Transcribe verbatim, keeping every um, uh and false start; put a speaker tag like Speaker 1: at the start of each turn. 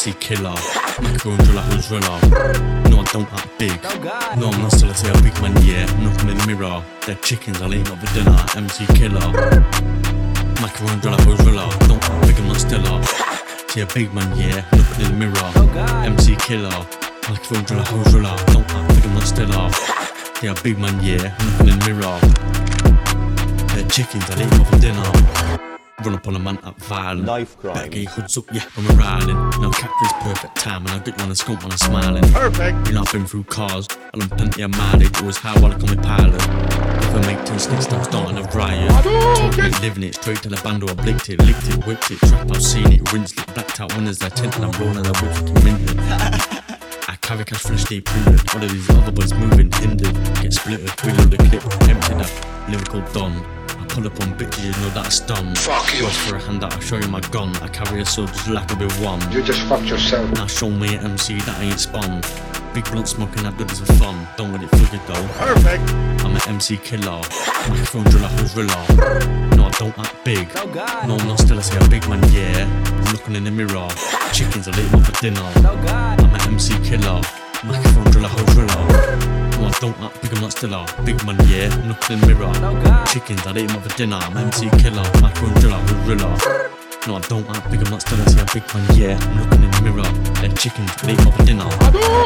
Speaker 1: C killer, macaroni driller, who's driller. No, I don't act big. No, I'm not still I say a big man, yeah. Nothing in the mirror. They're chickens, I'll eat up for dinner. M C killer, macaroni driller, who's driller. Don't act big, I'm not still up. Say a big man, yeah. Nothing in the mirror. M C killer, macaroni driller, who's driller. Don't act big, I'm not still up. Say a big man, yeah. Nothing in the mirror. They're chickens, I'll eat up for dinner. Run up on a man up violent.
Speaker 2: Knife crime.
Speaker 1: Better get your hoods up, yeah, when we're riding. Now captain's perfect time, and I get you on a skunk when I'm smiling.
Speaker 2: Perfect.
Speaker 1: You know I've been through cars, and I'm plenty of mileage. Always high while I call me pilot. If I make ten sticks, I'm starting a riot. Ain't living it, straight to the bando, I blicked it, licked it, whipped it, trap, I've seen it, rinsed it, blacked out winners, they're tinted, I'm rolling, I whip fucking minted. I carry cash fresh day printed, all of these other boys moving, hindered, get splittered, reload the clip, empty that lyrical don. Pull up on bitches, you know that I stun.
Speaker 3: Fuck you.
Speaker 1: Rush for a handout, I'll show you my gun. I carry a sword just like a bit one.
Speaker 3: You just fucked yourself.
Speaker 1: Now show me an M C that I ain't spun. Big blunt smoking, I do this for fun. Don't let it figure though.
Speaker 2: Perfect.
Speaker 1: I'm an M C killer. Microphone driller, who's driller. No, I don't act big. No, I'm not still, I say a big man, yeah. I'm looking in the mirror. Chickens, I eat them for dinner. I'm an M C killer. Microphone driller, who's driller. No, I don't act big, I'm not still a big man, yeah. I'm looking in the mirror. Chickens, I eat them for dinner. I'm M C killer, macaroni driller, who's driller. No, I don't act big, I'm not still a say a big man, yeah. I'm looking in the mirror. They're chickens, I eat them for dinner.